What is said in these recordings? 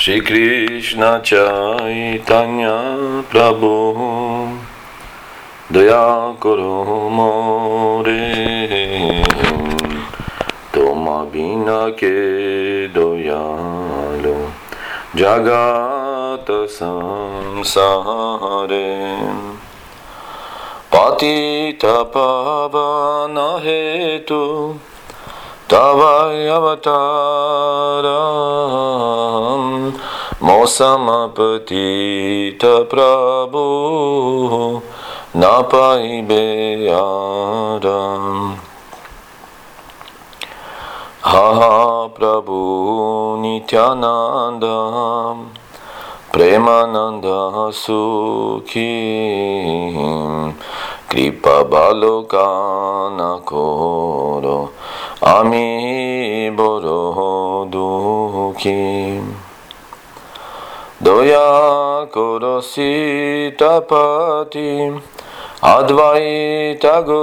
Shri Krishna Chaitanya Prabhu Daya Karo More Toma Bina Ke Doyalo Jagata Samsare Patita Pavana Hetu Tavai Avataram Mosamapatita Prabhu Napai Beyaram Ha Prabhu Nityananda Premananda Sukhi Kripa Balokana Koro Ami Boro Dukhi Doya Koro Sitapati Advaita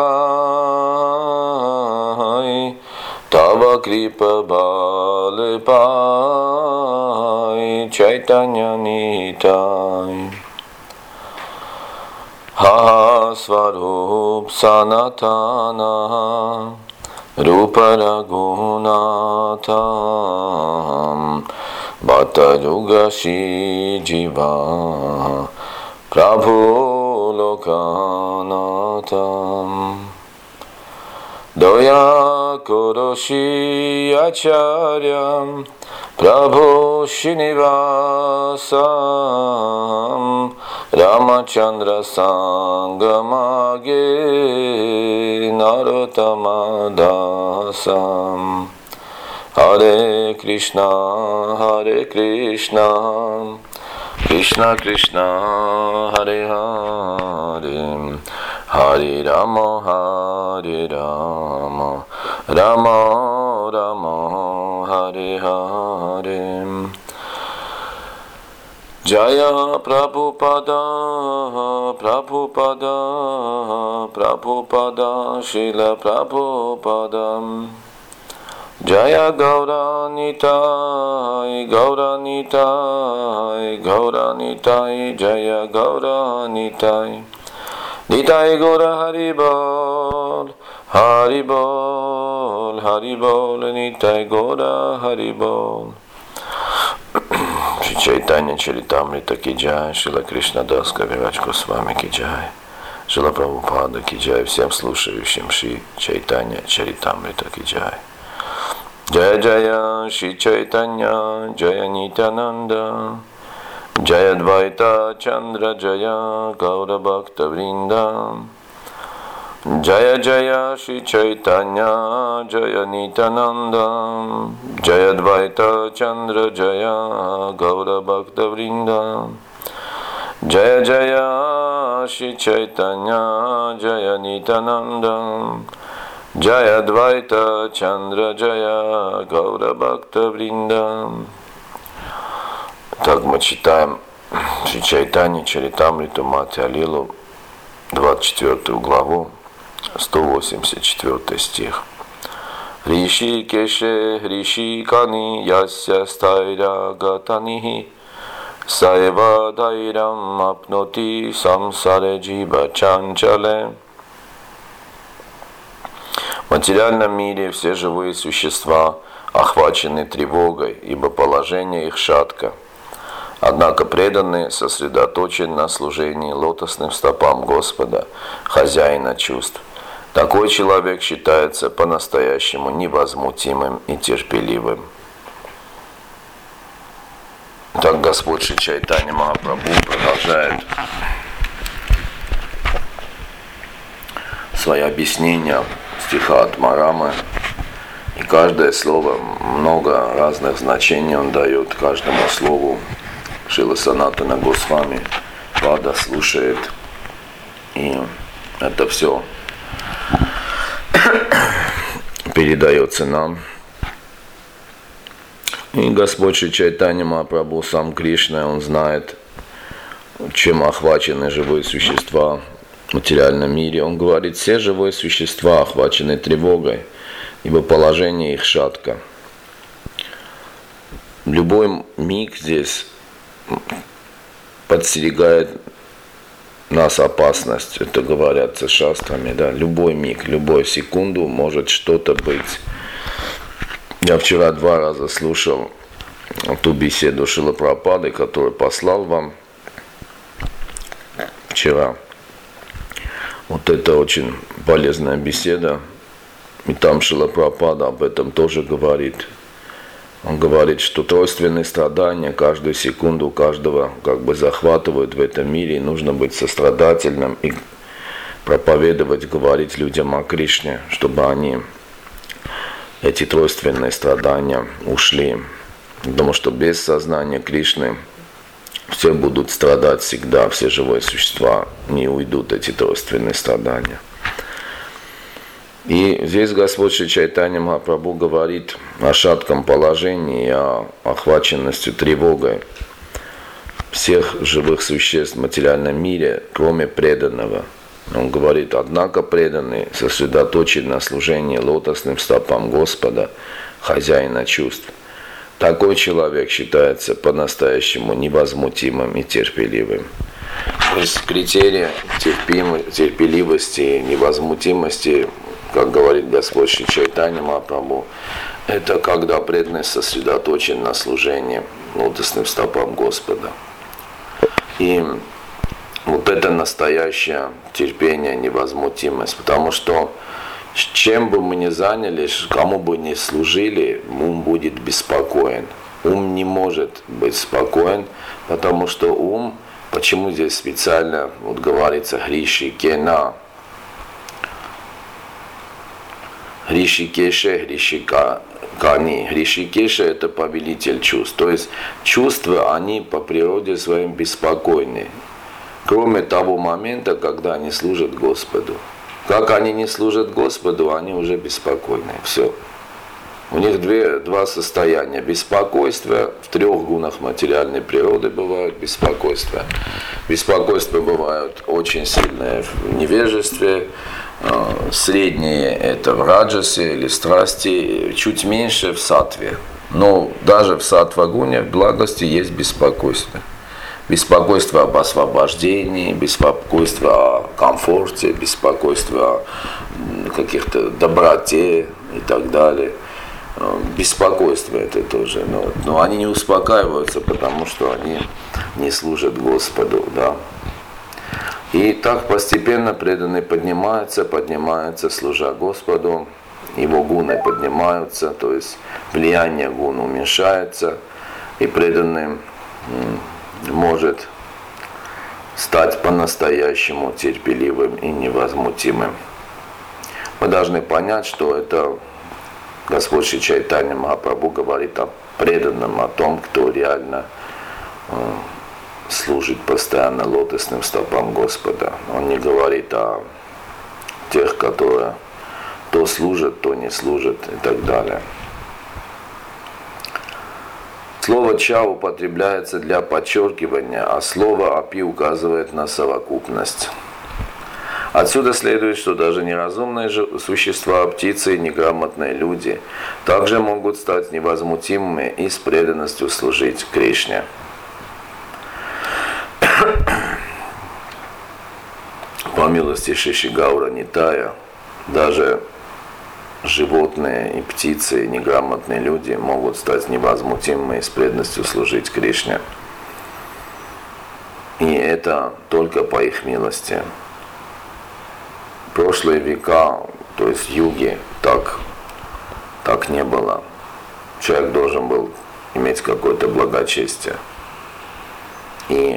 Gosai Tava Kripa Bale Pai Chaitanya Nitai Ha Svarup Sanatana Rupa Ragunatam Bhatta Yugashi Jiva Prabhu Lokanatam Doya Koroshi Acharyam Prabhu Srinivasam Ramachandra Sangamage Narottama Dasam Hare Krishna Krishna Krishna Hare Hare Hare Rama Rama Rama Hare Hare Jaya Prabhupada Srila Prabhupada Jaya Gauranitai Jaya Gauranitai Nitai Gaura Haribol Nitai Gaura Haribol Шри Чайтанья Чаритамрита ки джай, Шрила Кришна Дас Кавирач Госвами ки джай, Шрила Прабхупада ки джай, всем слушающим Шри Чайтанья Чаритамрита ки джай. Джая Джая Шри Чайтанья Джая Нитянанда Джая Двайта Чандра Джая Гаура Бхакта Вринда Jaya Jaya Shri Chaitanya Jaya Nityananda Jaya Dvaita Chandra Jaya Gaura Bhakta Vrinda Jaya Jaya Shri Chaitanya Jaya Nityananda Jaya Dvaita Chandra Jaya Gaura Bhakta Vrinda. Так мы читаем Шри Чайтанья Чаритамриту Матхя Лилу, 24 главу, 184 стих. Риши кеше риши кани яся стайра гатанихи саева дайрам апноти самсаре джиба чанчале. В материальном мире все живые существа охвачены тревогой, ибо положение их шатко. Однако преданные сосредоточены на служении лотосным стопам Господа, хозяина чувств. Такой человек считается по-настоящему невозмутимым и терпеливым. Так Господь Шри Чайтанья Махапрабху продолжает свои объяснения стиха Атмарамы. И каждое слово, много разных значений он дает каждому слову. Шрила Санатана Госвами Пада слушает, и это все передается нам. И Господь Шри Чайтанья Махапрабху, сам Кришна, он знает, чем охвачены живые существа в материальном мире. Он говорит, все живые существа охвачены тревогой, ибо положение их шатко. любой миг здесь подстерегает нас опасность. Это говорят с шастрами, да. Любой миг, любую секунду может что-то быть. Я вчера 2 раза слушал ту беседу Шрилы Прабхупады, которую послал вам вчера. Вот это очень полезная беседа. И там Шрила Прабхупада об этом тоже говорит. Он говорит, что тройственные страдания каждую секунду каждого захватывают в этом мире. И нужно быть сострадательным и проповедовать, говорить людям о Кришне, чтобы они эти тройственные страдания ушли. Потому что без сознания Кришны все будут страдать всегда, все живые существа, не уйдут эти тройственные страдания. И здесь Господь Шри Чайтанья Махапрабху говорит о шатком положении, о охваченности тревогой всех живых существ в материальном мире, кроме преданного. Он говорит, однако преданный сосредоточен на служении лотосным стопам Господа, хозяина чувств. Такой человек считается по-настоящему невозмутимым и терпеливым. То есть критерии терпеливости и невозмутимости, как говорит Господь Шри Чайтанья Махапрабху, это когда преданный сосредоточен на служении лотосным стопам Господа. И вот это настоящее терпение, невозмутимость, потому что чем бы мы ни занялись, кому бы ни служили, ум будет беспокоен. Ум не может быть спокоен, потому что ум, почему здесь специально вот говорится Хришикена, Хришикеше, Хришикани. Хришикеша — это повелитель чувств. То есть чувства, они по природе своим беспокойны. Кроме того момента, когда они служат Господу. Как они не служат Господу, они уже беспокойны. Все. У них два состояния. Беспокойство в 3 гунах материальной природы бывают беспокойства. Беспокойства бывают очень сильное в невежестве, средние это в раджасе или страсти, чуть меньше в саттве. Но даже в саттва-гуне, в благости, есть беспокойство. Беспокойство об освобождении, беспокойство о комфорте, беспокойство о каких-то доброте и так далее. Беспокойство это тоже. Но они не успокаиваются, потому что они не служат Господу. Да. И так постепенно преданный поднимается, служа Господу. Его гуны поднимаются, то есть влияние гун уменьшается, и преданный может стать по-настоящему терпеливым и невозмутимым. Мы должны понять, что это Господь Шри Чайтанья Махапрабху говорит о преданном, о том, кто реально служит постоянно лотосным стопам Господа. Он не говорит о тех, которые то служат, то не служат и так далее. Слово «ча» употребляется для подчеркивания, а слово «апи» указывает на совокупность. Отсюда следует, что даже неразумные существа, птицы и неграмотные люди также могут стать невозмутимыми и с преданностью служить Кришне. По милости Шиши Гаура Нитая, даже животные и птицы, и неграмотные люди могут стать невозмутимыми и с преданностью служить Кришне. И это только по их милости. В прошлые века, то есть юги, так не было. Человек должен был иметь какое-то благочестие. И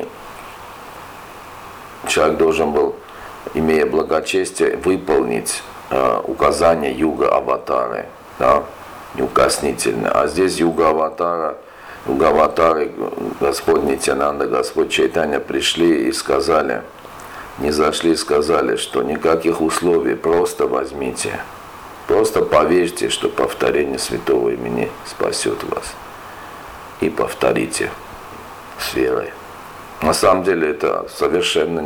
человек должен был, имея благочестие, выполнить указания юга-аватары, да, неукоснительно. А здесь юга-аватары, Господь Нитьянанда, Господь Чайтанья пришли и сказали, не зашли и сказали, что никаких условий, просто возьмите, просто поверьте, что повторение святого имени спасет вас. И повторите с верой. На самом деле это совершенно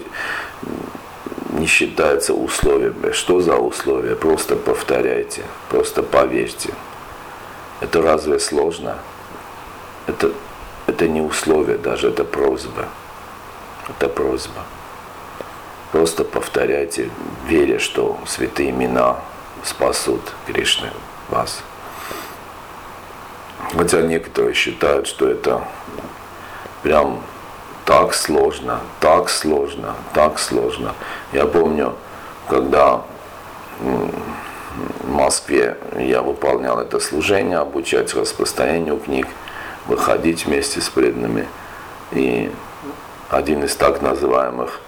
не считается условиями. Что за условия? Просто повторяйте, просто поверьте. Это разве сложно? это не условие даже, это просьба. Это просьба. Просто повторяйте, веря, что святые имена спасут Кришны вас. Хотя некоторые считают, что это прям так сложно, так сложно, так сложно. Я помню, когда в Москве я выполнял это служение, обучать распространению книг, выходить вместе с преданными. И один из так называемых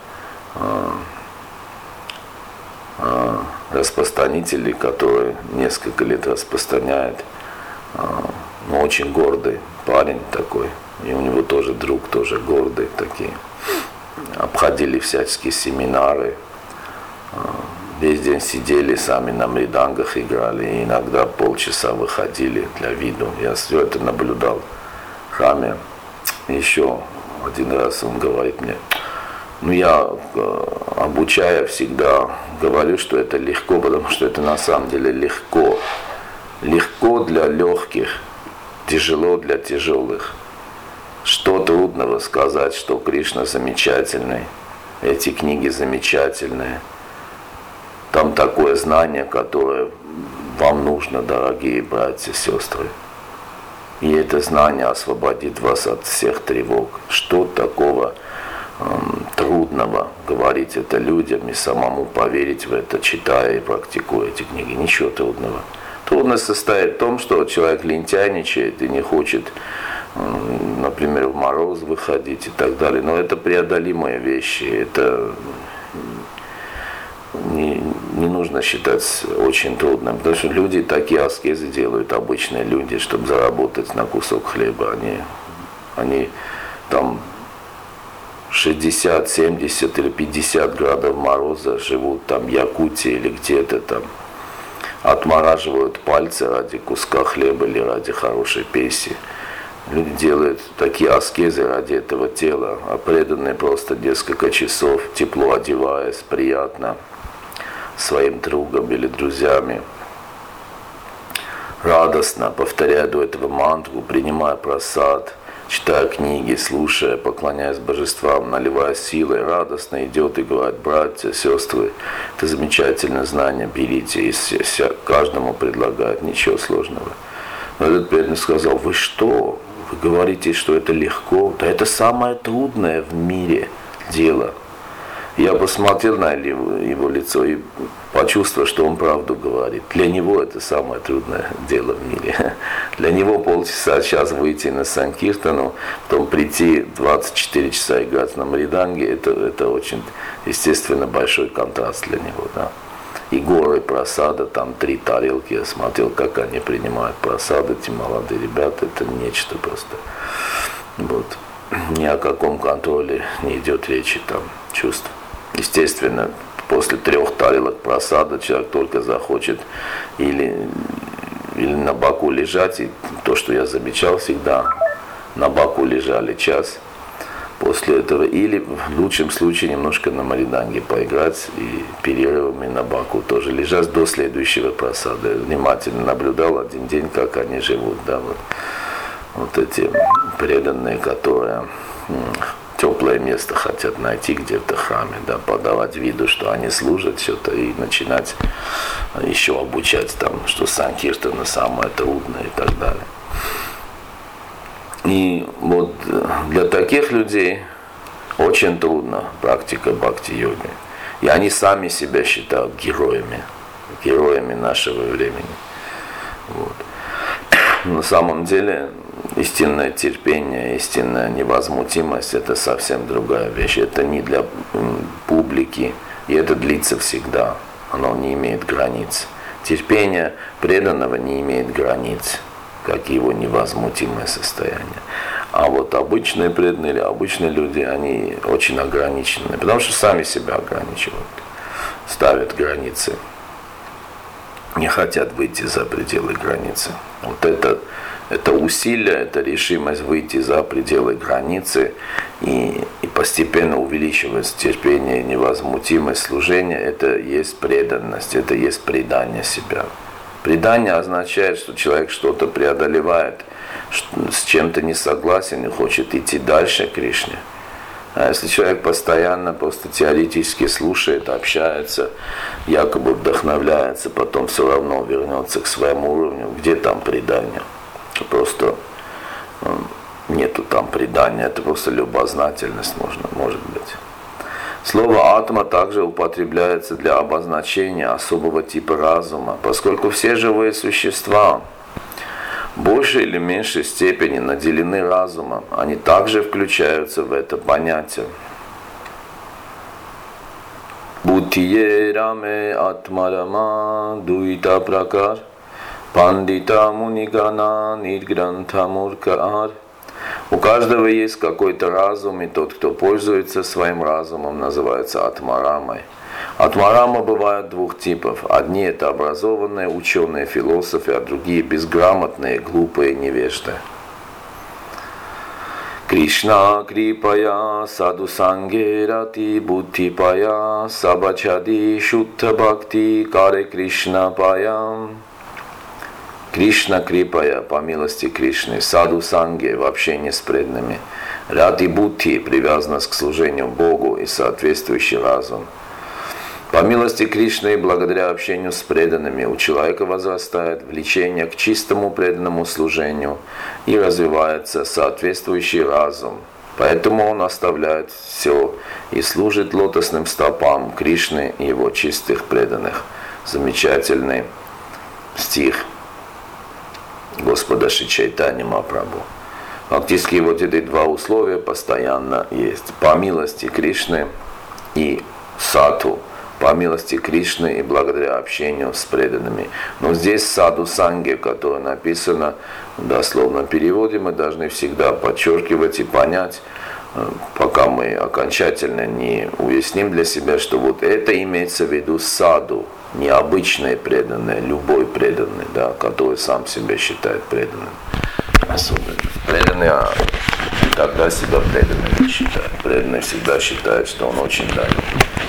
распространителей, который несколько лет распространяет, очень гордый парень такой, и у него тоже друг, тоже гордый такие. Обходили всяческие семинары, весь день сидели, сами на мридангах играли, и иногда полчаса выходили для виду. Я все это наблюдал в храме. Еще один раз он говорит мне, я, обучая, всегда говорю, что это легко, потому что это на самом деле легко. Легко для легких, тяжело для тяжелых. Что трудного сказать, что Кришна замечательный, эти книги замечательные. Там такое знание, которое вам нужно, дорогие братья и сестры. И это знание освободит вас от всех тревог. Что такого трудного говорить это людям и самому поверить в это, читая и практикуя эти книги? Ничего трудного. Трудность состоит в том, что человек лентяйничает и не хочет, например, в мороз выходить и так далее. Но это преодолимые вещи. Это не нужно считать очень трудным. Потому что люди такие аскезы делают, обычные люди, чтобы заработать на кусок хлеба. Они там 60, 70 или 50 градусов мороза живут там в Якутии или где-то там. Отмораживают пальцы ради куска хлеба или ради хорошей песни. Люди делают такие аскезы ради этого тела, а преданные просто несколько часов, тепло одеваясь, приятно своим другом или друзьями, радостно повторяя до этого мантру, принимая прасад, читая книги, слушая, поклоняясь божествам, наливая силой, радостно идет и говорит: братья, сестры, это замечательное знание, берите, и каждому предлагает, ничего сложного. Но этот преданный сказал: вы что? Вы говорите, что это легко? Да это самое трудное в мире дело. Я посмотрел на его лицо и почувствовал, что он правду говорит. Для него это самое трудное дело в мире. Для него полчаса, час выйти на Санкиртану, потом прийти 24 часа играть на мриданге, это очень, естественно, большой контраст для него. Да? И горы просада, там 3 тарелки, я смотрел, как они принимают просады, эти молодые ребята, это нечто просто. Вот. Ни о каком контроле не идет речи, там чувств. Естественно, после 3 тарелок просада человек только захочет или на боку лежать, и то, что я замечал всегда, на боку лежали час после этого, или в лучшем случае немножко на мриданге поиграть и перерывами на боку тоже лежать до следующего просада. Внимательно наблюдал один день, как они живут, да, вот эти преданные, которые теплое место хотят найти где-то в храме, да, подавать виду, что они служат что-то, и начинать еще обучать там, что Санкиртана самое трудное и так далее. И вот для таких людей очень трудна практика бхакти-йоги. И они сами себя считают героями нашего времени. Вот. На самом деле истинное терпение, истинная невозмутимость – это совсем другая вещь. Это не для публики, и это длится всегда. Оно не имеет границ. Терпение преданного не имеет границ, как и его невозмутимое состояние. А вот обычные преданные или обычные люди, они очень ограничены, потому что сами себя ограничивают, ставят границы, не хотят выйти за пределы границы. Вот это усилие, это решимость выйти за пределы границы и постепенно увеличивать терпение, невозмутимость служения, это есть преданность, это есть предание себя. Предание означает, что человек что-то преодолевает с чем-то не согласен и хочет идти дальше к Кришне. А если человек постоянно просто теоретически слушает, общается, якобы вдохновляется, потом все равно вернется к своему уровню, где там предание? Просто нету там предания, это просто любознательность может быть. Слово «атма» также употребляется для обозначения особого типа разума, поскольку все живые существа в большей или меньшей степени наделены разумом, они также включаются в это понятие. Будхие раме атмарама дуита пракар пандита мунигана нидгранта муркаар. У каждого есть какой-то разум, и тот, кто пользуется своим разумом, называется атмарамой. Атмарама бывает двух типов. Одни это образованные ученые, философы, а другие безграмотные, глупые невежды. Кришна крипая саду сангерати будхипая сабачади шутта бхакти каре Кришна паям. Кришна крипая, по милости Кришны, саду санге, в общении с преданными, рати будхи, привязанность к служению Богу и соответствующий разум. По милости Кришны и благодаря общению с преданными у человека возрастает влечение к чистому преданному служению и развивается соответствующий разум. Поэтому он оставляет все и служит лотосным стопам Кришны и его чистых преданных. Замечательный стих Господа Шри Чайтаньи Махапрабху. Фактически вот эти два условия постоянно есть. По милости Кришны и саду, по милости Кришны и благодаря общению с преданными. Но здесь саду санги, которое написано в дословном переводе, мы должны всегда подчеркивать и понять, пока мы окончательно не уясним для себя, что вот это имеется в виду саду, необычные преданные, любой преданный, да, который сам себя считает преданным. Особенно преданный, когда себя преданным не считает. Преданный всегда считает, что он очень далек.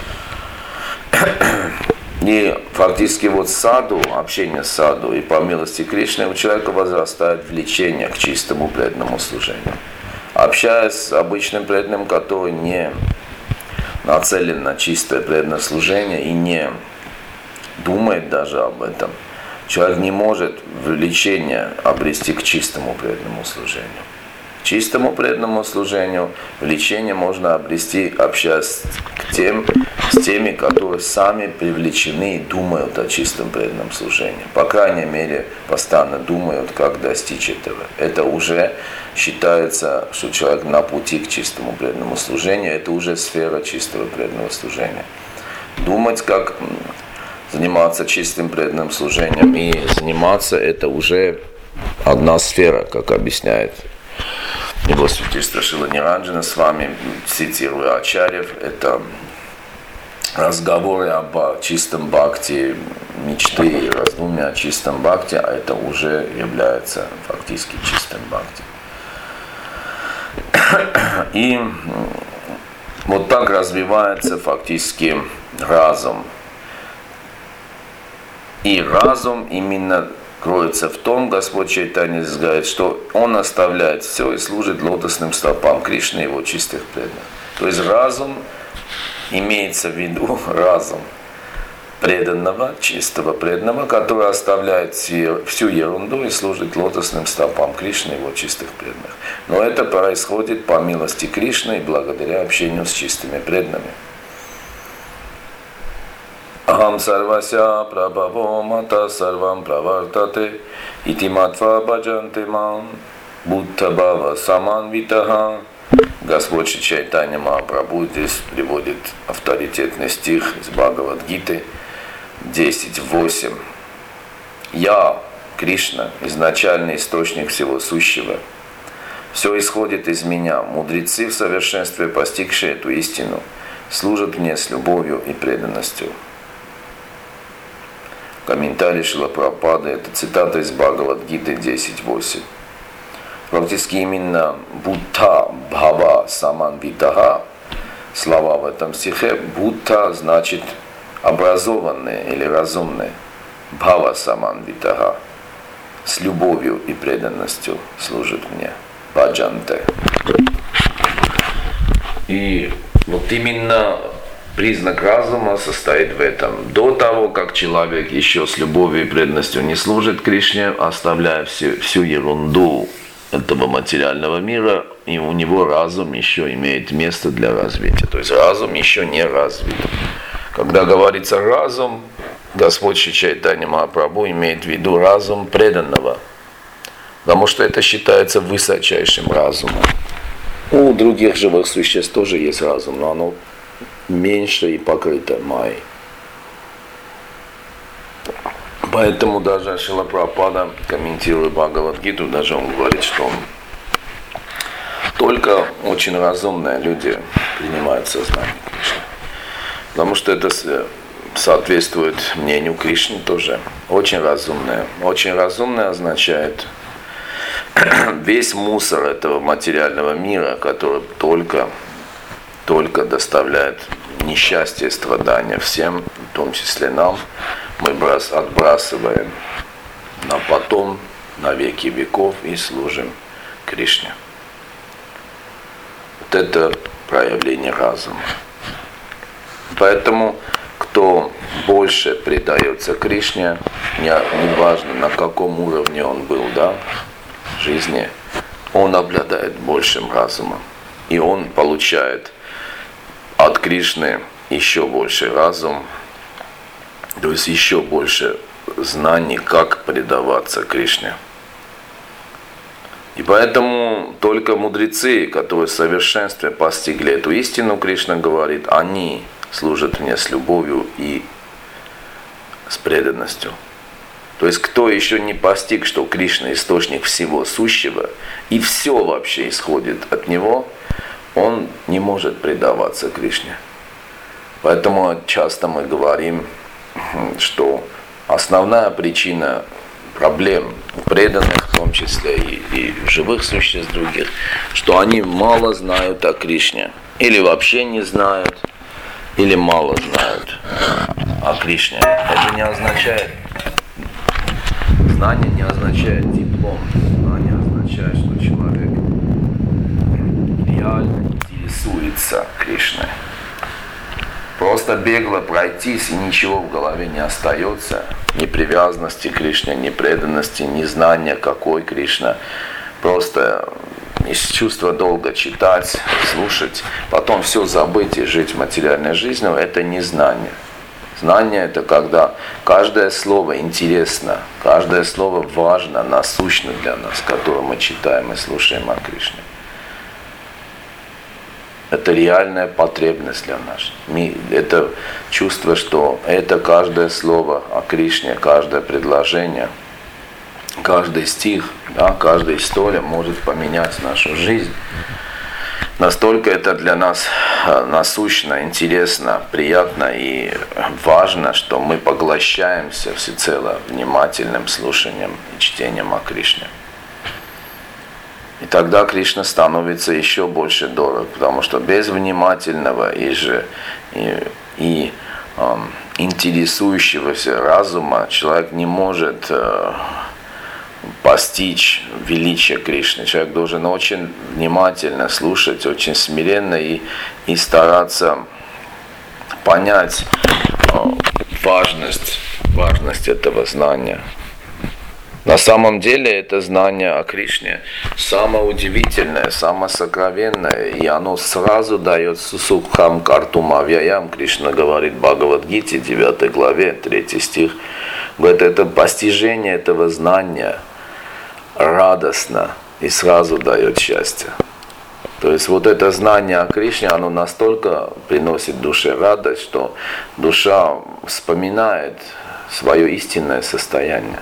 И фактически вот саду, общение с саду и по милости Кришны у человека возрастает влечение к чистому преданному служению. Общаясь с обычным преданным, который не нацелен на чистое преданное служение и не думает даже об этом, человек не может влечение обрести к чистому преданному служению. К чистому преданному служению влечение можно обрести, общаясь с теми, которые сами привлечены и думают о чистом преданном служении. По крайней мере, постоянно думают, как достичь этого. Это уже считается, что человек на пути к чистому преданному служению. Это уже сфера чистого преданного служения. Думать, как заниматься чистым преданным служением и заниматься, это уже одна сфера, как объясняет его святейство Шрила Ниранджана с вами, цитируя Ачарьев, это разговоры об чистом бхакти, мечты и раздумья о чистом бхакти, а это уже является фактически чистым бхакти. И вот так развивается фактически разум. И разум именно кроется в том, Господь Чайтанья говорит, что он оставляет все и служит лотосным стопам Кришны и его чистых преданных. То есть разум, имеется в виду разум преданного, чистого преданного, который оставляет всю ерунду и служит лотосным стопам Кришны и его чистых преданных. Но это происходит по милости Кришны и благодаря общению с чистыми преданными. Ахам сарвася прабхаво мата сарвам правартате ити матва баджанте мам будта бхава саманвитаха. Господь Шри Чайтанья Махапрабху здесь приводит авторитетный стих из Бхагавад-гиты 10.8. Я, Кришна, изначальный источник всего сущего. Все исходит из меня. Мудрецы в совершенстве, постигшие эту истину, служат мне с любовью и преданностью. Комментарий Шрила Прабхупады, это цитата из Бхагавад-гиты 10.8. Фактически именно Будта Бхава Саманвитаха, слова в этом стихе, Будта значит образованные или разумные, Бхава Саманвитаха, с любовью и преданностью служит мне. Баджанте. И вот именно признак разума состоит в этом. До того, как человек еще с любовью и преданностью не служит Кришне, оставляя всю ерунду этого материального мира, и у него разум еще имеет место для развития. То есть разум еще не развит. Когда говорится разум, Господь Шри Чайтанья Махапрабху имеет в виду разум преданного, потому что это считается высочайшим разумом. У других живых существ тоже есть разум, но оно меньше и покрыто майей. Поэтому даже Шрила Прабхупада, комментируя Бхагавад-гиту, даже он говорит, что только очень разумные люди принимают сознание Кришны. Потому что это соответствует мнению Кришны тоже. Очень разумные. Очень разумные означает весь мусор этого материального мира, который только доставляет несчастье и страдания всем, в том числе нам, мы отбрасываем на потом, на веки веков и служим Кришне. Вот это проявление разума. Поэтому, кто больше предается Кришне, неважно на каком уровне он был, да, в жизни, он обладает большим разумом. И он получает от Кришны еще больше разум, то есть еще больше знаний, как предаваться Кришне. И поэтому только мудрецы, которые в совершенстве постигли эту истину, Кришна говорит, они служат мне с любовью и с преданностью. То есть кто еще не постиг, что Кришна источник всего сущего, и все вообще исходит от него, он не может предаваться Кришне. Поэтому часто мы говорим, что основная причина проблем у преданных, в том числе и живых существ других, что они мало знают о Кришне, или вообще не знают, или мало знают о Кришне. Это не означает, знание не означает диплом, знание означает, что человек реально интересуется Кришной. Просто бегло пройтись и ничего в голове не остается, ни привязанности к Кришне, ни преданности, ни знания, какой Кришна. Просто из чувства долго читать, слушать, потом все забыть и жить материальной жизнью, это не знание. Знание – это когда каждое слово интересно, каждое слово важно, насущно для нас, которое мы читаем и слушаем о Кришне. Это реальная потребность для нас. Это чувство, что это каждое слово о Кришне, каждое предложение, каждый стих, да, каждая история может поменять нашу жизнь. Настолько это для нас насущно, интересно, приятно и важно, что мы поглощаемся всецело внимательным слушанием и чтением о Кришне. И тогда Кришна становится еще больше дорог, потому что без внимательного и интересующегося разума человек не может постичь величие Кришны. Человек должен очень внимательно слушать, очень смиренно и стараться понять важность этого знания. На самом деле это знание о Кришне самое удивительное, самое сокровенное, и оно сразу дает сусукхам картум авьяям. Кришна говорит в Бхагавад-гите, 9 главе, 3 стих. Говорит, это постижение этого знания радостно и сразу дает счастье. То есть вот это знание о Кришне, оно настолько приносит душе радость, что душа вспоминает свое истинное состояние.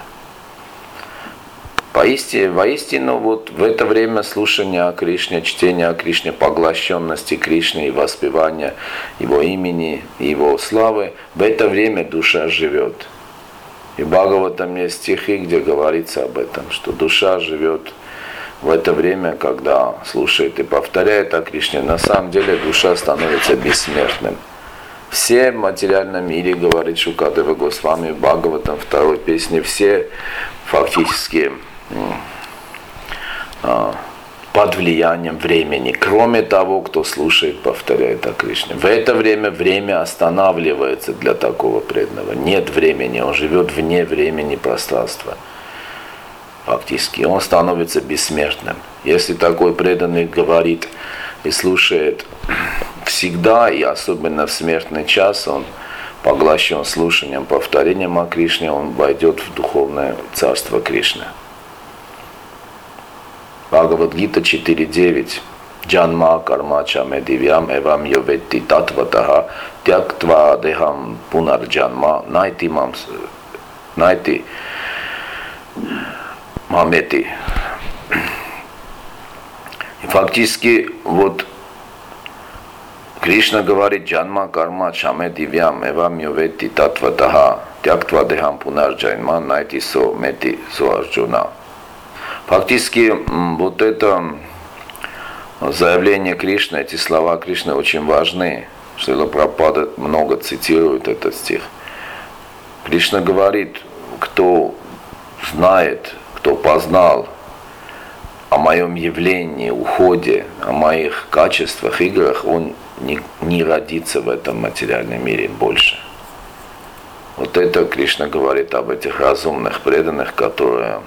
Воистину, вот в это время слушания о Кришне, чтения о Кришне, поглощенности Кришны и воспевания Его имени, Его славы, в это время душа живет. И в Бхагаватам есть стихи, где говорится об этом, что душа живет в это время, когда слушает и повторяет о Кришне. На самом деле душа становится бессмертным. Все в материальном мире, говорит Шукадева Госвами в Бхагаватам, второй песне, все фактически под влиянием времени, кроме того, кто слушает, повторяет о Кришне. В это время останавливается для такого преданного. Нет времени, он живет вне времени пространства. Фактически, он становится бессмертным. Если такой преданный говорит и слушает всегда, и особенно в смертный час, он поглощен слушанием, повторением о Кришне, он войдет в духовное царство Кришны. Бхагавад-гита 4.9. Джанма карма чаме дивьям эвам йоветти татватаха тяктва дехам пунарджанма найти мамети. И фактически вот Кришна говорит: Джанма карма чаме дивьям эвам йоветти татватаха тяктва дехам пунарджанма найти со мети со Арджуна. Фактически, вот это заявление Кришны, эти слова Кришны очень важны. Шрила Прабхупада много цитирует этот стих. Кришна говорит: кто знает, кто познал о моем явлении, уходе, о моих качествах, играх, он не родится в этом материальном мире больше. Вот это Кришна говорит об этих разумных преданных, которые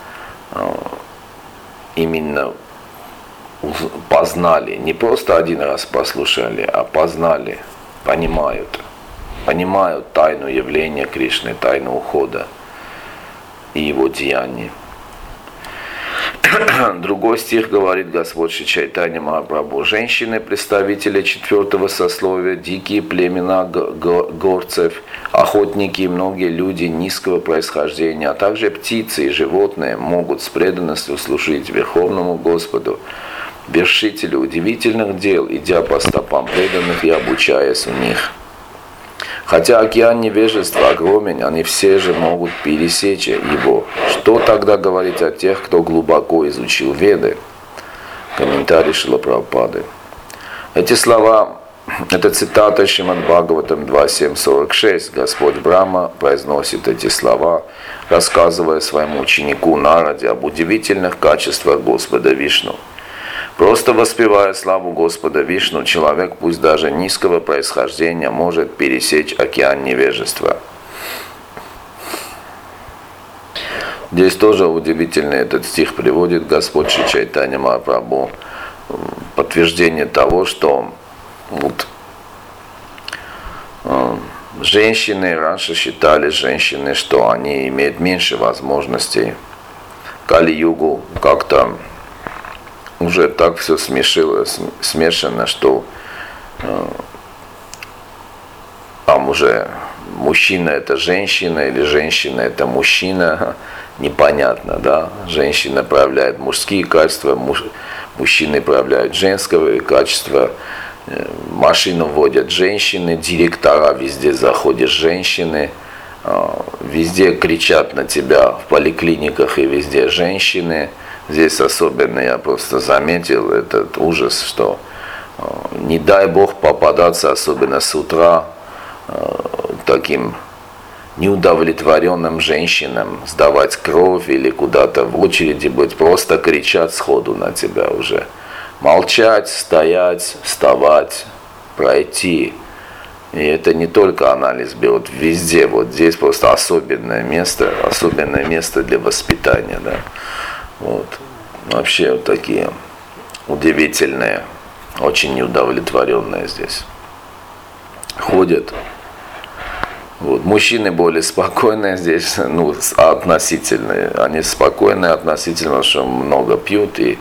именно познали, не просто один раз послушали, а познали, понимают тайну явления Кришны, тайну ухода и его деяний. Другой стих говорит Господь Шри Чайтанья Махапрабху: женщины, представители четвертого сословия, дикие племена горцев, охотники и многие люди низкого происхождения, а также птицы и животные могут с преданностью служить Верховному Господу, вершителю удивительных дел, идя по стопам преданных и обучаясь у них. Хотя океан невежества огромен, они все же могут пересечь его. Что тогда говорить о тех, кто глубоко изучил Веды? Комментарий Шрила Прабхупады. Эти слова, это цитата Шримад Бхагаватам 2.7.46. Господь Брахма произносит эти слова, рассказывая своему ученику Нараде об удивительных качествах Господа Вишну. Просто воспевая славу Господа Вишну, человек, пусть даже низкого происхождения, может пересечь океан невежества. Здесь тоже удивительный этот стих приводит Господь Шри Чайтанья Махапрабху. Подтверждение того, что вот, женщины раньше считали, что они имеют меньше возможностей. Кали-югу как-то уже так все смешано, что там уже мужчина это женщина или женщина это мужчина, непонятно, да. Женщина проявляет мужские качества, мужчины проявляют женские качества, машину водят женщины, директора везде заходят женщины, везде кричат на тебя в поликлиниках и везде женщины. Здесь особенно я просто заметил этот ужас, что не дай Бог попадаться, особенно с утра, таким неудовлетворенным женщинам, сдавать кровь или куда-то в очереди быть, просто кричат сходу на тебя уже. Молчать, стоять, вставать, пройти. И это не только анализ берут, везде, вот здесь просто особенное место для воспитания, да. Вот. Вообще вот такие удивительные, очень неудовлетворенные здесь ходят. Вот. Мужчины более спокойные здесь, ну, относительно. Они спокойные относительно, что много пьют и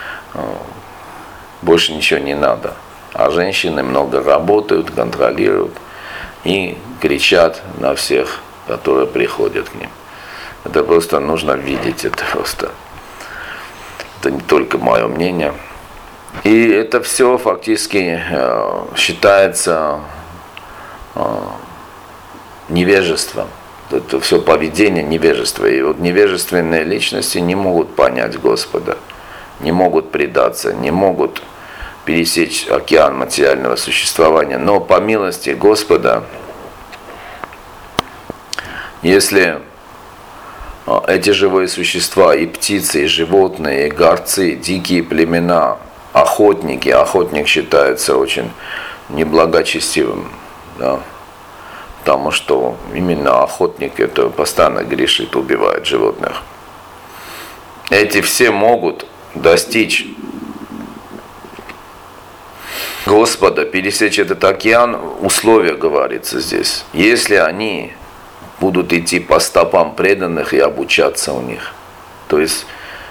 больше ничего не надо. А женщины много работают, контролируют и кричат на всех, которые приходят к ним. Это просто нужно видеть, это просто. Это не только мое мнение. И это все фактически считается невежеством. Это все поведение невежества. И вот невежественные личности не могут понять Господа, не могут предаться, не могут пересечь океан материального существования. Но по милости Господа, если эти живые существа, и птицы, и животные, и горцы, дикие племена, охотники, охотник считается очень неблагочестивым, да, потому что именно охотник это постоянно грешит, убивает животных. Эти все могут достичь Господа, пересечь этот океан, условия говорится здесь. Если они будут идти по стопам преданных и обучаться у них. То есть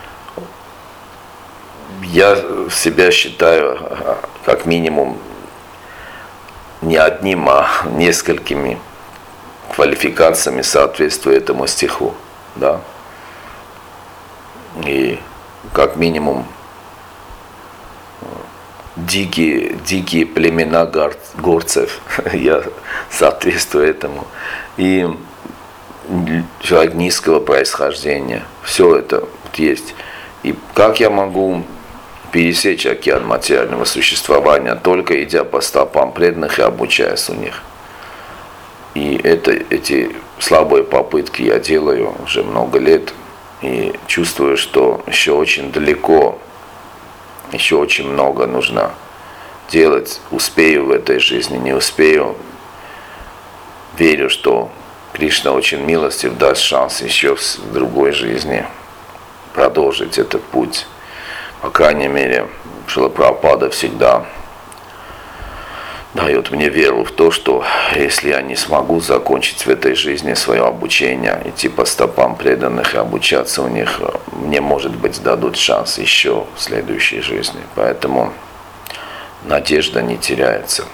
я себя считаю как минимум не одним, а несколькими квалификациями соответствуя этому стиху. Да? И как минимум дикие племена горцев, я соответствую этому. И человек низкого происхождения. Все это есть. И как я могу пересечь океан материального существования, только идя по стопам преданных и обучаясь у них. И эти слабые попытки я делаю уже много лет. И чувствую, что еще очень далеко, еще очень много нужно делать. Успею в этой жизни, не успею. Верю, что Кришна очень милостив, даст шанс еще в другой жизни продолжить этот путь. По крайней мере, Шрила Прабхупада всегда дает мне веру в то, что если я не смогу закончить в этой жизни свое обучение, идти по стопам преданных и обучаться у них, мне, может быть, дадут шанс еще в следующей жизни. Поэтому надежда не теряется.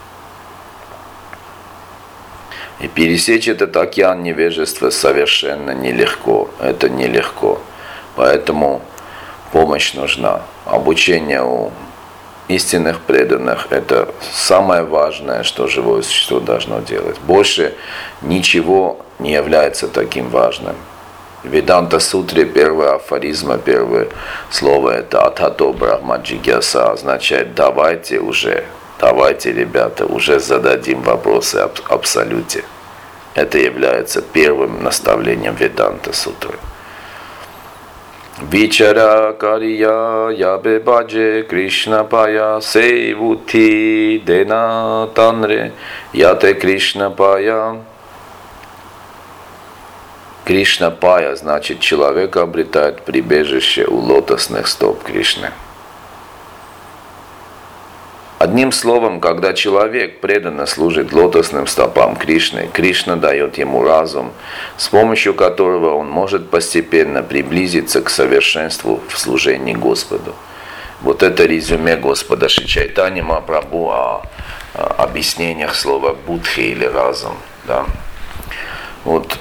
И пересечь этот океан невежества совершенно нелегко. Это нелегко. Поэтому помощь нужна. Обучение у истинных преданных – это самое важное, что живое существо должно делать. Больше ничего не является таким важным. В Веданта-сутре первый афоризм, первое слово – это «Атхато Брахма Джигьяса», означает «давайте, ребята, уже зададим вопросы об абсолюте». Это является первым наставлением Веданта-сутры. Вичара кария ябе баджи Кришна пая сейвути дена танре яте Кришна пая. Кришна пая значит человек обретает прибежище у лотосных стоп Кришны. Одним словом, когда человек преданно служит лотосным стопам Кришны, Кришна дает ему разум, с помощью которого он может постепенно приблизиться к совершенству в служении Господу. Вот это резюме Господа Шри Чайтаньи Махапрабху о объяснениях слова будхи или разум. Да? Вот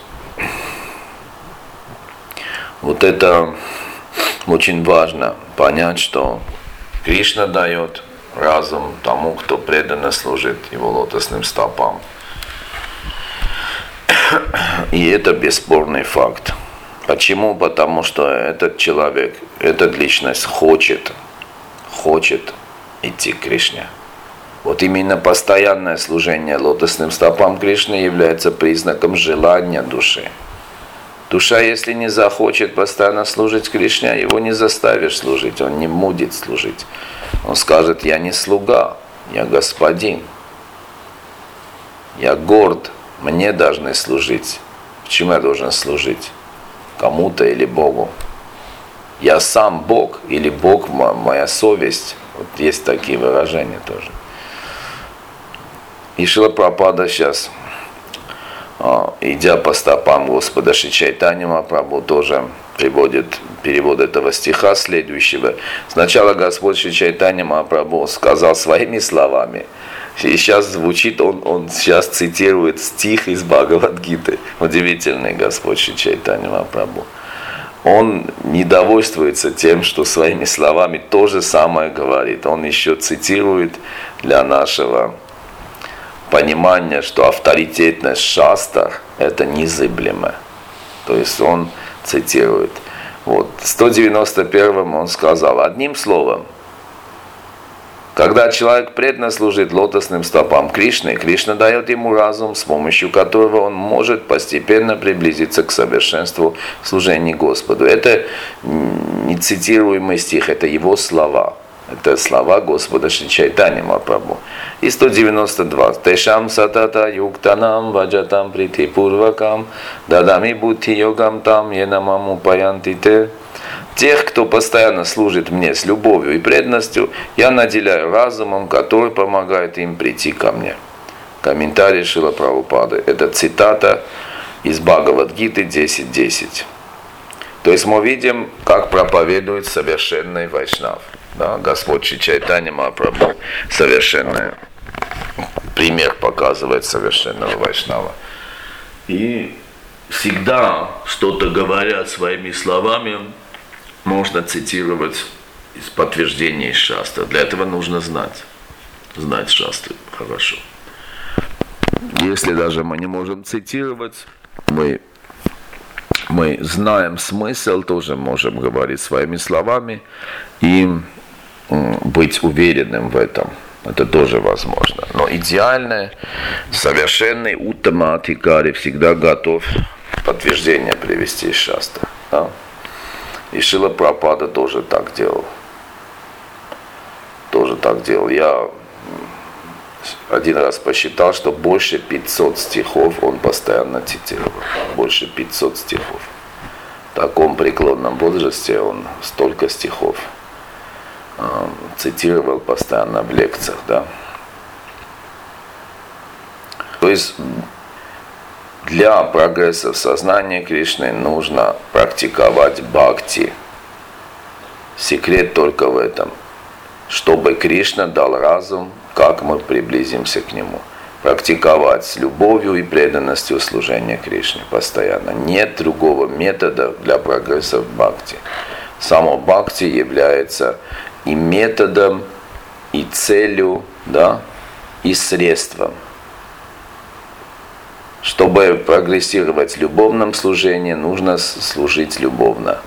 это очень важно понять, что Кришна дает разум тому, кто преданно служит его лотосным стопам. И это бесспорный факт. Почему? Потому что этот человек, эта личность хочет идти к Кришне. Вот именно постоянное служение лотосным стопам Кришны является признаком желания души. Душа, если не захочет постоянно служить Кришне, его не заставишь служить, он не будет служить. Он скажет: я не слуга, я господин. Я горд, мне должны служить. Почему я должен служить? Кому-то или Богу? Я сам Бог или Бог моя совесть? Вот есть такие выражения тоже. И Шрила Прабхупада сейчас, идя по стопам Господа Шри Чайтаньи Махапрабху, тоже приводит перевод этого стиха следующего. Сначала Господь Шри Чайтаньи Махапрабху сказал своими словами, и сейчас звучит, он сейчас цитирует стих из Бхагавад-гиты. Удивительный Господь Шри Чайтаньи Махапрабху. Он не довольствуется тем, что своими словами то же самое говорит. Он еще цитирует для нашего понимания, что авторитетность шастр – это незыблемо. То есть он цитирует. Вот, в 191-м он сказал: одним словом, Когда человек преданно служит лотосным стопам Кришны, Кришна дает ему разум, с помощью которого он может постепенно приблизиться к совершенству в служении Господу. Это не цитируемый стих, это его слова. Это слова Господа Шри Чайтаньи Махапрабху. И 192. Тешам сатата юктанам ваджатам прити пурвакам дадами будхи йогам там енамаму паянтите. Тех, кто постоянно служит мне с любовью и преданностью, я наделяю разумом, который помогает им прийти ко мне. Комментарий Шрила Прабхупады. Это цитата из Бхагавад-гиты 10.10. То есть мы видим, как проповедует совершенный вайшнав. Да, Господь Шри Чайтанья Махапрабху совершенный пример показывает совершенного вайшнава. И всегда что-то говорят своими словами, можно цитировать из подтверждения из шастры. Для этого нужно знать шастры хорошо. Если даже мы не можем цитировать, мы знаем смысл, тоже можем говорить своими словами и быть уверенным в этом. Это тоже возможно. Но идеальное, совершенный уттама-адхикари всегда готов подтверждение привести из шастры. Да? И Шрила Прабхупада тоже так делал. Я один раз посчитал, что больше 500 стихов он постоянно цитировал. Больше 500 стихов. В таком преклонном возрасте он столько стихов цитировал постоянно в лекциях. Да? То есть для прогресса в сознании Кришны нужно практиковать бхакти. Секрет только в этом. Чтобы Кришна дал разум, как мы приблизимся к Нему. Практиковать с любовью и преданностью служения Кришне постоянно. Нет другого метода для прогресса в бхакти. Само бхакти является и методом, и целью, да, и средством. Чтобы прогрессировать в любовном служении, нужно служить любовно.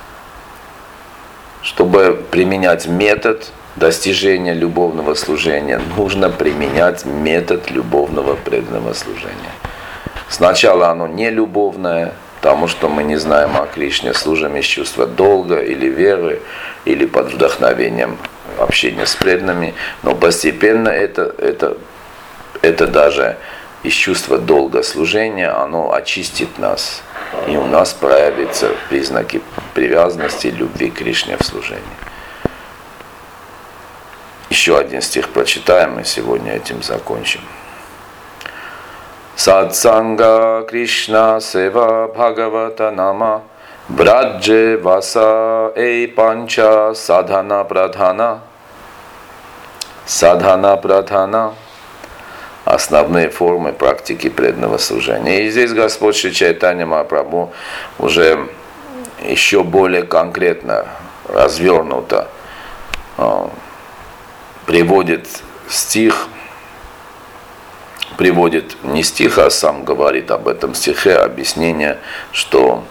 Чтобы применять метод достижения любовного служения, нужно применять метод любовного преданного служения. Сначала оно не любовное, потому что мы не знаем о Кришне, служим из чувства долга или веры, или под вдохновением общения с преданными, но постепенно это даже из чувства долга служения, оно очистит нас, и у нас проявятся признаки привязанности и любви к Кришне в служении. Еще один стих прочитаем, и сегодня этим закончим. Сатсанга Кришна Сева Бхагавата Нама Брадже Васа Эй Панча Садхана Прадхана. Садхана Прадхана. Основные формы практики преданного служения. И здесь Господь Шри Чайтанья Махапрабху уже еще более конкретно, развернуто приводит не стих, а сам говорит об этом стихе, объяснение, что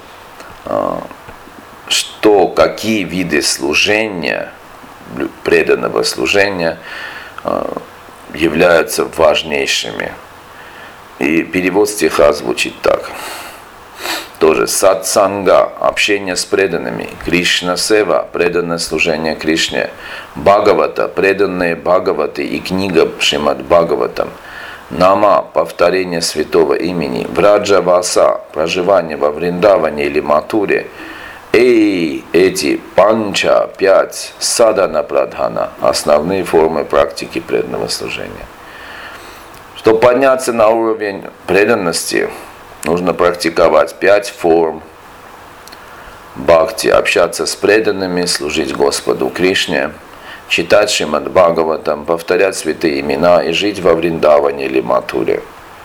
какие виды служения, преданного служения, являются важнейшими. И перевод стиха звучит так. Тоже сатсанга, общение с преданными, Кришна Сева, преданное служение Кришне, Бхагавата, преданные Бхагаваты и книга Шримад Бхагаватам, Нама, повторение святого имени, Враджа Васа, проживание во Вриндаване или Матуре, эти панча, 5, садана прадхана, основные формы практики преданного служения. Чтобы подняться на уровень преданности, нужно практиковать 5 форм бхакти, общаться с преданными, служить Господу Кришне, читать Шримад Бхагаватам, повторять святые имена и жить во Вриндаване или Матуре.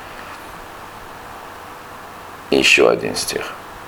Еще один стих.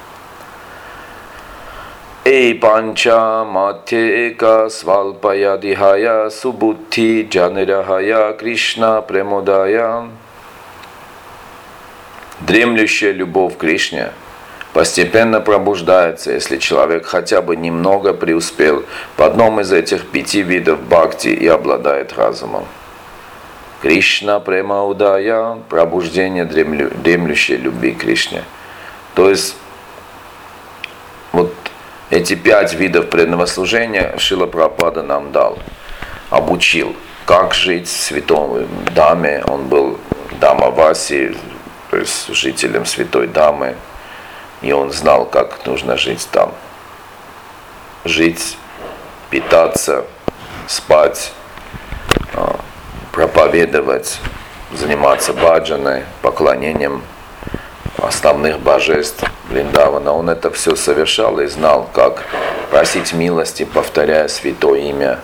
Эй панча матека свалпая дихая субутти джанирахая Кришна премодая. Дремлющая любовь к Кришне постепенно пробуждается, если человек хотя бы немного преуспел в одном из этих 5 видов бхакти и обладает разумом. Кришна према удая, пробуждение дремлющей любви к Кришне. То есть вот эти 5 видов преданного служения Шрила Прабхупада нам дал, обучил, как жить в святой Даме. Он был Дамаваси, то есть жителем святой Дамы, и он знал, как нужно жить там. Жить, питаться, спать, проповедовать, заниматься баджаной, поклонением основных божеств Вриндавана. Он это все совершал и знал, как просить милости, повторяя святое имя.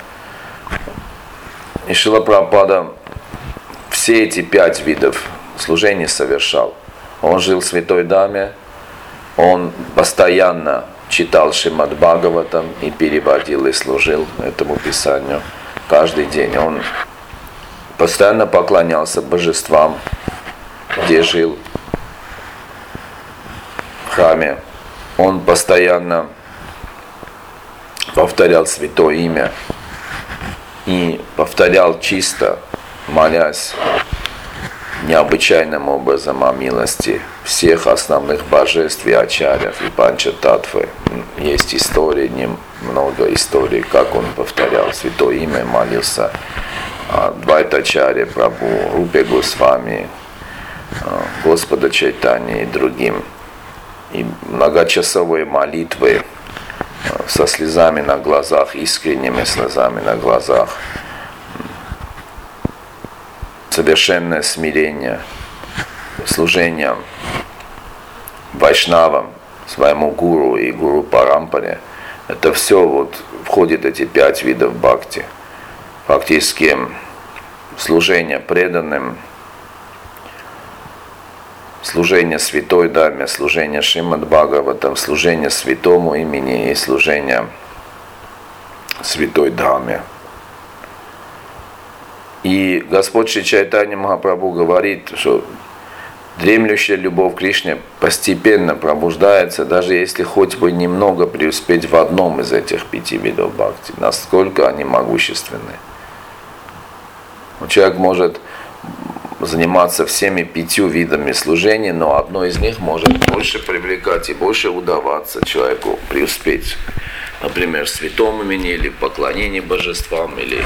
И Шрила Прабхупада все эти 5 видов служений совершал. Он жил в святой Даме, он постоянно читал Шримад Бхагаватам и переводил и служил этому писанию каждый день. Он постоянно поклонялся божествам, где жил, в храме. Он постоянно повторял святое имя и повторял чисто, молясь необычайным образом о милости всех основных божеств и ачарьев и панчататтвы. Есть истории, немного историй, как он повторял святое имя, молился о Двайтачаре Прабху, Рупе Госвами, Господа Чайтанье и другим. И многочасовые молитвы со слезами на глазах, искренними слезами на глазах. Совершенное смирение, служение вайшнавам, своему гуру и гуру Парампаре. Это все вот входит эти 5 видов бхакти. Фактически служение преданным, служение святой Даме, служение Шримад Бхагаватам, служение святому имени и служение святой Даме. И Господь Шри Чайтанья Махапрабху говорит, что дремлющая любовь к Кришне постепенно пробуждается, даже если хоть бы немного преуспеть в одном из этих 5 видов бхакти. Насколько они могущественны. Человек может заниматься всеми 5 видами служения, но одно из них может больше привлекать и больше удаваться человеку преуспеть. Например, в святом имени, или в поклонении божествам, или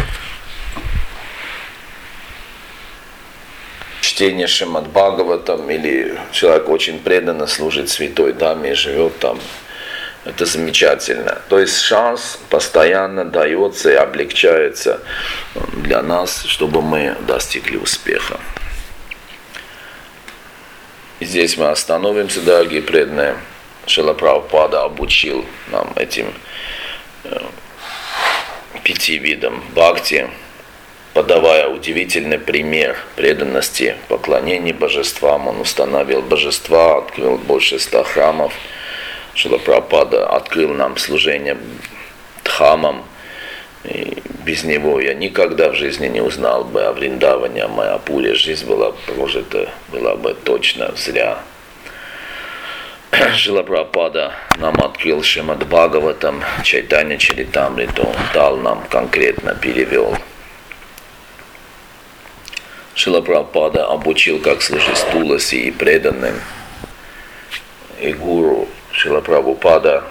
чтение Шримад Бхагаватам, или человек очень преданно служит святой Даме и живет там. Это замечательно. То есть шанс постоянно дается и облегчается для нас, чтобы мы достигли успеха. И здесь мы остановимся, дорогие преданные. Шрила Прабхупада обучил нам этим 5 видам бхакти, подавая удивительный пример преданности, поклонения божествам. Он установил божества, открыл больше 100 храмов. Шрила Прабхупада открыл нам служение дхамам. И без него я никогда в жизни не узнал бы о Вриндаване, о Майяпуре. Жизнь была прожита, была бы точно зря. Шрила Прабхупада нам открыл Шримад Бхагаватам, Чайтанья Чаритамриту, дал нам конкретно, перевел. Шрила Прабхупада обучил, как служить Туласи и преданным. И гуру Шрила Прабхупада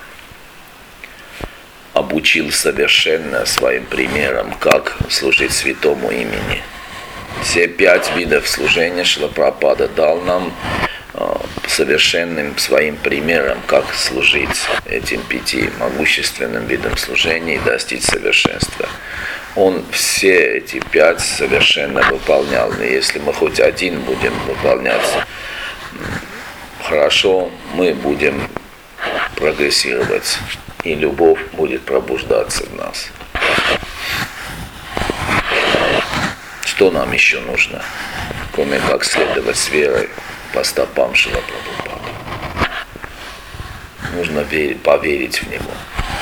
обучил совершенно своим примером, как служить святому имени. Все 5 видов служения Шрила Прабхупада дал нам совершенным своим примером, как служить этим 5 могущественным видам служения и достичь совершенства. Он все эти 5 совершенно выполнял. И если мы хоть один будем выполнять хорошо, мы будем прогрессировать, и любовь будет пробуждаться в нас. Что нам еще нужно, кроме как следовать с верой по стопам Шрила Прабхупады? Нужно поверить в Него.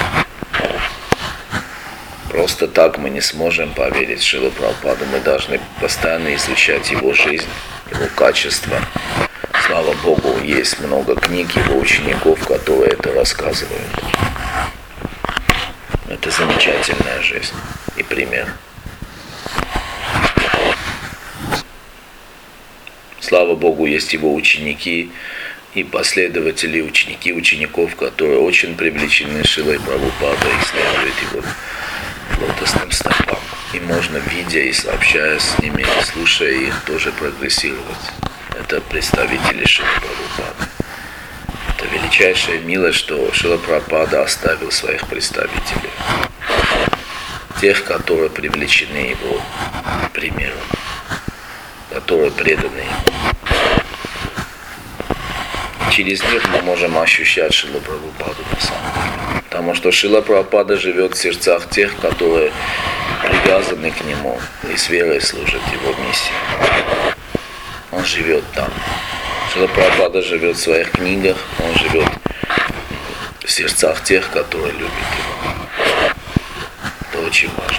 Просто так мы не сможем поверить в Шрилу Прабхупаду. Мы должны постоянно изучать Его жизнь, Его качества. Слава слава Богу, есть много книг его учеников, которые это рассказывают. Это замечательная жизнь и пример. Слава Богу, есть его ученики и последователи, ученики учеников, которые очень привлечены Шрилой Прабхупадой и следуют его лотосным стопам. И можно, видя и общаясь с ними, слушая их, тоже прогрессировать. Это представители Шрилы Прабхупады. Это величайшая милость, что Шрила Прабхупада оставил своих представителей. Тех, которые привлечены его примером, которые преданы ему. Через них мы можем ощущать Шрилу Прабхупаду на самом деле. Потому что Шрила Прабхупада живет в сердцах тех, которые привязаны к нему и с верой служат его миссии. Он живет там. Шрила Прабхупада живет в своих книгах, он живет в сердцах тех, которые любят его. Это очень важно.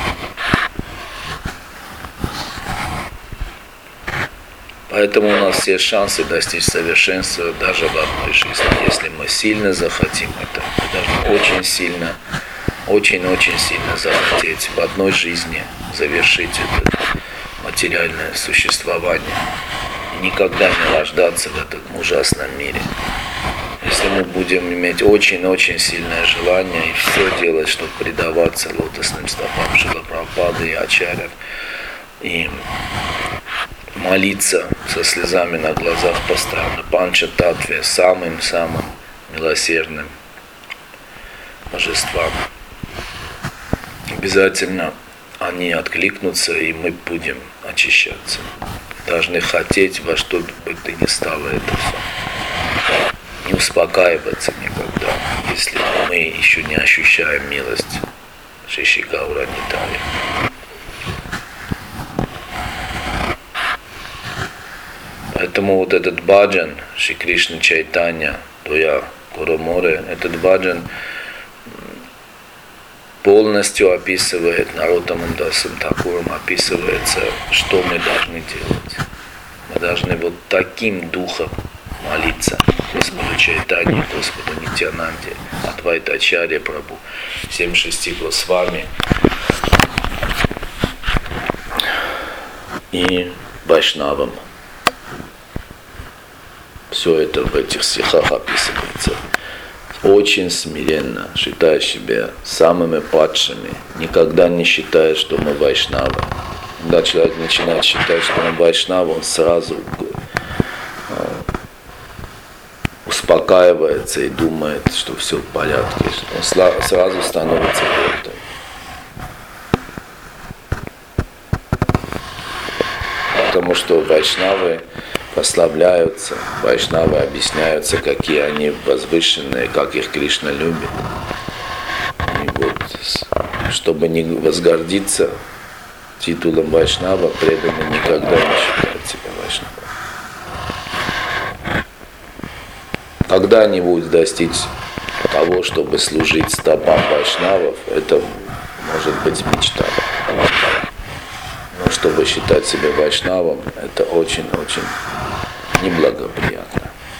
Поэтому у нас все шансы достичь совершенства даже в одной жизни. Если мы сильно захотим это, мы должны очень сильно, очень-очень сильно захотеть в одной жизни завершить это материальное существование. И никогда не рождаться в этом ужасном мире. Если мы будем иметь очень-очень сильное желание и все делать, чтобы предаваться лотосным стопам Шрилы Прабхупады и ачарьев, и молиться со слезами на глазах постоянно Панча-татве, самым-самым милосердным божествам. Обязательно они откликнутся, и мы будем очищаться. Должны хотеть во что бы то ни стало это все. Не успокаиваться никогда, если мы еще не ощущаем милость Шри Гаура Нитая. Поэтому вот этот баджан Шри Кришна Чайтанья, Тоя Кураморе, этот баджан полностью описывает, Нароттамом Дасом Такуром описывается, что мы должны делать. Мы должны вот таким духом молиться Господу Чайтанье, Господу Нитьянанде, Адвайта Ачарье Прабху, всем 6 Госвами и Вайшнавам. Все это в этих стихах описывается. Очень смиренно, считая себя самыми падшими, никогда не считая, что мы вайшнавы. Когда человек начинает считать, что он вайшнав, он сразу успокаивается и думает, что все в порядке, он сразу становится гордым. Потому что вайшнавы прославляются, вайшнавы объясняются, какие они возвышенные, как их Кришна любит. И вот, чтобы не возгордиться титулом вайшнава, преданный никогда не считает себя вайшнавом. Когда-нибудь достичь того, чтобы служить стопам вайшнавов, это может быть мечта. Но чтобы считать себя вайшнавом, это очень-очень неблагоприятно.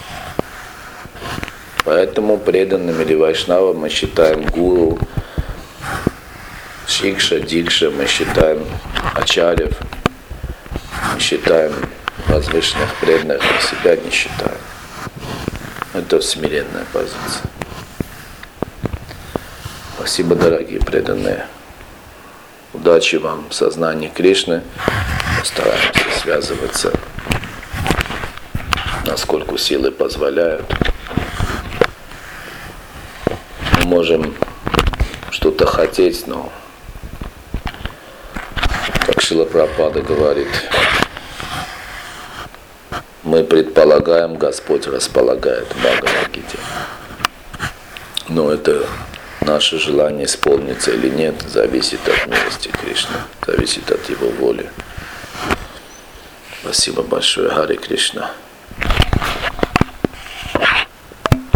Поэтому преданным или вайшнавом мы считаем гуру, шикша, дикша, мы считаем ачарьев, мы считаем возвышенных преданных, мы себя не считаем. Это смиренная позиция. Спасибо, дорогие преданные. Удачи вам в сознании Кришны. Постараемся связываться, насколько силы позволяют. Мы можем что-то хотеть, но, как Шрила Прабхупада говорит, мы предполагаем, Господь располагает в Бхагавад-гите. Но это наше желание исполнится или нет, зависит от милости Кришны, зависит от Его воли. Спасибо большое. Харе Кришна.